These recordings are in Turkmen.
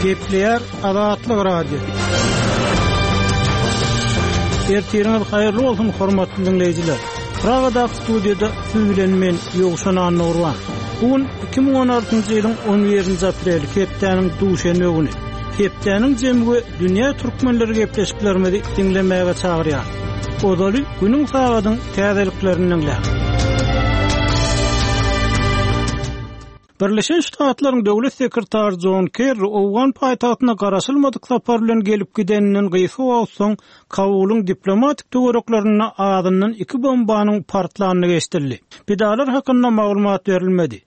Gepleyer Azatlyk Radio. Ertiriniz hayırlı olsun hormatly dinleyijiler. Pragada studiyada siz bilen men Ýogşan Nurwan. Bugün 2016-njy ýylyň 11-nji apreli hepdeniň duşanby güni. Hepdeniň jemgy dünýä türkmenleri gepleşiklerini dinlemäge çagyrýar. Odaly günüň sagatyň täzeliklerini dinleýär. Birleşen Ştatlaryň döwlet sekretary John Kerry Owgan paýtagtyna garaşylmadyk sapar bilen gelip gideninden gysy bolsaň Kabulyň diplomatik töwereklaryna adyndan 2 bombanyň partlanyny geçdirdi. Bidalar hakynda maglumat berilmedi.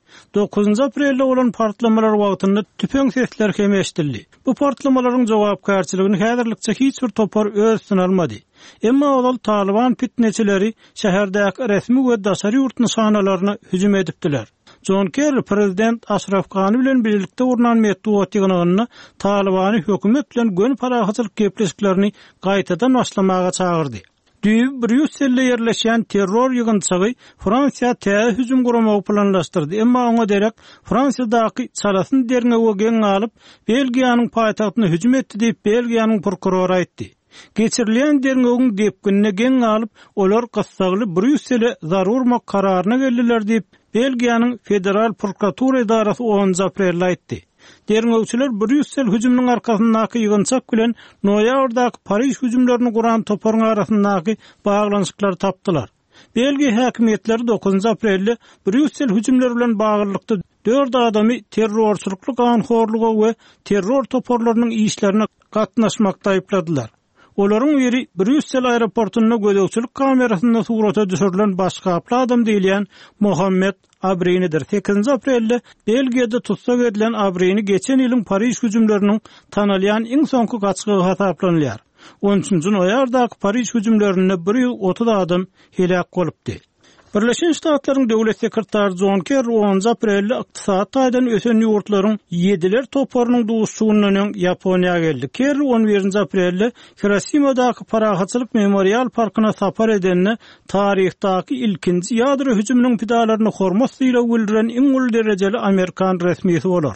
9 aprelde olan partlamalar wagtynda tüpeň sesler hem eşdildi. Bu partlamalaryň jogapkärçiligini häzirlikçe hiç bir topar öz almady. Emma olal Taliban fitneçileri şäherdäki resmi we daşary ýurt nişanalaryna hüjüm edipdiler. John Kerry prezident Ashraf Ghani bilen birlikde urnan metduaty gynygyny Talibany hökümet bilen gön parahaçylyk gepleşiklerini gaýtadan başlamaga çagyrdy. Brüsselde yerleşen terror ýygynçygy Fransiýa täze hüjüm guramagy planlaşdyrdy. Emma oňa derek Fransiyadaky çalasyn derine ögen alyp Belgiýanyň paýtagtyna hüjüm etdi diýip Belgiýanyň prokurory aýtdy. Geçirilen derine depkinine gen alyp olar gassagly Brüssele zarurmak kararyna geldiler diýip Belgiýanyň federal prokuratura idarasy 10 aprelde aýtdy. Derňewçiler Brüssel hüjüminiň arkasyndaky ýygynçak bilen noýabrdaky Paris hüjümlerini guran toparyň arasyndaky baglanyşyklary tapdylar. Belgiýa häkimetleri 9 aprelde Brüssel hüjümleri bilen baglanykda 4 adamy terrorçylyklyk anhorlugy we terror toparlarynyň işlerine gatnaşmakda aýpladylar. Olaryň biri Brüssel aeroportuna gödöwçilik kamerasynda surata düşürilen başga adam diýilen Mohammed Abrinidir. 8 aprelde Belgiýada tutsak edilen Abrini geçen ýylyň Paris hüjümleriniň tanalýan iň soňky gaçkygy hasaplanýar. 13-nji noýabrdaky Paris hüjümlerinde 130 adam helak bolupdy. Birleşen Ştatlaryň döwlet sekretary John Kerry 10 aprelde ykdysat taýdan ösen ýurtlaryň 7ler toparynyň duşsugynyň Ýaponiýa geldi. Kerry 11 aprelde Hiroşimadaky parahaçylyk memorial parkyna sapar edenine taryhdaky ilkinji ýadro hüjüminiň pidalaryny hormat ýyla bildiren iň ulu derejeli Amerikan resmisi bolar.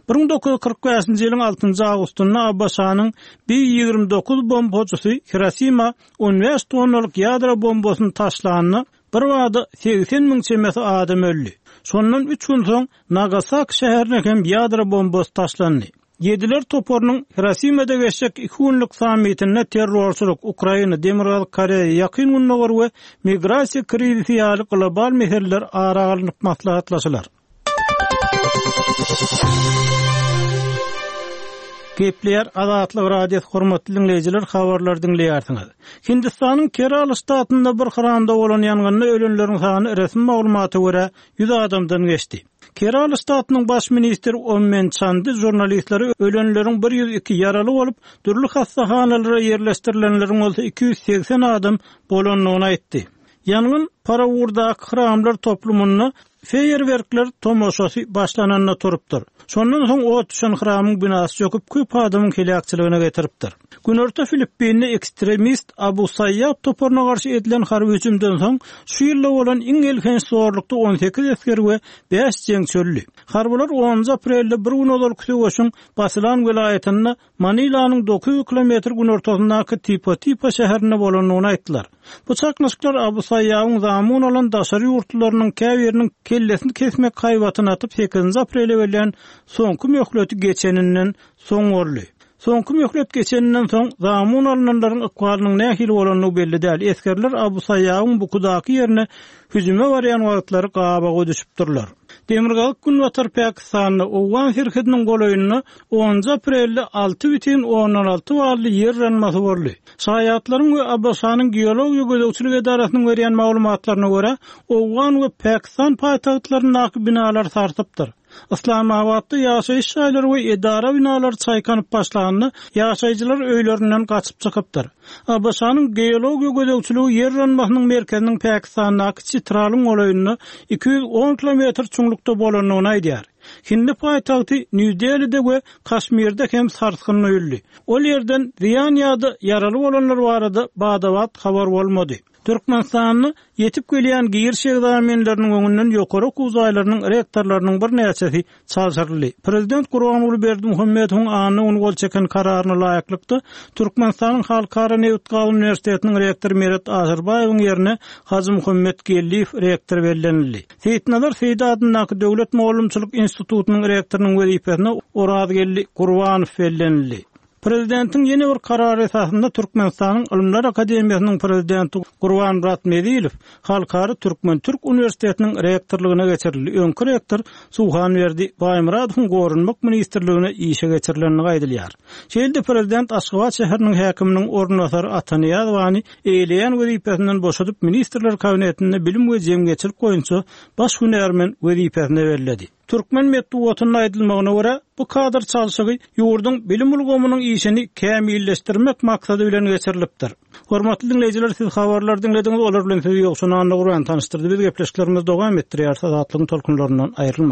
1945-nji ýylyň 6 awgustunda Abbasanyň B-29 bombajysy Hiroşima 15 tonnalyk ýadro bombasyny taşlanyny bir wada 80.000 çemesi adam öldü. Sondan 3 gün soň Nagasaki şäherine hem ýadro bombasy taşlandy. 7ler toparynyň Hiroşimada geçecek 2 günlük sammitinde terrorçylyk, Ukraina, Demirgal Koreýa, ýakyn günler we migrasiýa krizisi ýaly global meseller aragalynyp maslahatlaşylar. Gepleyer Azatlyk Radio hormatly dinleyijiler, habarlar dinleýärsiňiz. Hindistanyň Kerala ştatynda bir xaramda bolan ýangynda ölenleriň sany resmi maglumaty görä 100 adamdan geçdi. Kerala ştatynyň baş ministri Ommen Chandi jurnalistlere ölenleriň 102 ýaraly bolup, türli hastaxanalara ýerleşdirilenleriň bolsa 280 adam bolanyny aýtdy. Ýangyn Paravurdaky xaramlar toplumyny feýerwerkler tomoşasy başlananyna turupdyr. Sondan soň o düşen xramyň binasy çöküp köp adamyň helakçylygyna getiripdir. Günorta Filippinli ekstremist Abu Sayyab toparyna garşy edilen harby hüjümden soň şu ýylda bolan iň elken zorlukda 18 esker we 5 jeňçi öldü. Harbylar 10 aprelde bir gün olar küçük Basylan welaýatyna Manilanyň 9 kilometr günortasyndaky Tipa şäherine bolanyny aýtdylar. Bu çaknaşyklar Abu Sayyab'ın zamun olan daşary ýurtlarynyň käbiriniň kellesini kesmek kaýbatyna atyp 8 aprelde berilen soňky möhleti geçeninden soň boldy. Soňky möhlet geçeninden soň zamun alynanlaryň ykbalynyň nähili bolanyny belli däl. Eskerler Abu Sayyab'ın bu kudaky ýerine hüjüme barýan wagtlary gabaga düşüpdirler. Demirgal Günwatar Pakistanyň Owgan şirketiniň golaýyny 10 aprelde 6,16 bally ýer ranmasy boldy. Şaýatlaryň we Abbasanyň geologiýa gödöwçilik edarasynyň berýän maglumatlaryna görä, Owgan we Pakistan paýtagtlaryndaky binalar sartypdyr. Islamabadda ýaşaýyş şaýlary we edara binalary çaýkanyp başlanyny ýaşaýjylar öýlerinden gaçyp çykypdyr. Abbasanyň geologiýa gödöwçiligi ýer ranmasynyň merkeziniň Pakistandaky Chitralyň golaýyny 210 kilometr çuňlukda bolanyny aýdýar. Hindi paýtagty New Delhi'de we Kaşmirde hem sarsgyny öldü. Ol ýerden ziýan ýa-da ýaraly bolanlar barada badawat habar bolmady. Türkmenistanyny yetip gelýän gir şegzamenleriniň öňünden ýokary okuwzaýlarynyň rektorlarynyň bir näçesi çalşyrly. Prezident Gurbanuly Berdimuhammedowyň anyny gol çeken kararyna laýyklykda Türkmenistanyň Halkara Newtgal Universitetiniň rektory Meret Azerbaýewiň ýerine Hazy Muhammed Gelliýew rektor bellenildi. Seýitnalar Seýdi adynyň Döwlet Mowlumçylyk institutynyň rektorynyň wezipesine Orazgelli Gurbanow bellenildi. Prezidentiň ýene bir karary esasında Türkmenistanyň Ilmlar Akademiýasynyň prezidenti Gurban Ratmedilew Halkara Türk Universitetiniň rektorlugyna geçirildi. Öňkü rektor Suhan Berdi Baýmuradowyň gorunmak ministrligine işe geçirilenini gaýdylýar. Şeýle prezident Aşgabat şäheriniň häkiminiň ornatary Atanyýadowyny eýleýän wezipesinden boşadyp ministrler kabinetinde bilim we jemgyçilik goýunça baş hünärmen wezipesine berildi. Türkmen medeniýetiniň aýdylmagyna görä, bu kadr çalşygy ýurduň bilim ulgamynyň işini kämilleşdirmek maksady bilen geçirilipdir. Hormatly dinleýijiler, siz habarlar dinlediňiz, olar bilen sizi ýokşunanly guran tanışdyrdy. Biz gepleşiklerimiz dowam etdirýär, saatlyň tolkunlaryndan aýrylma.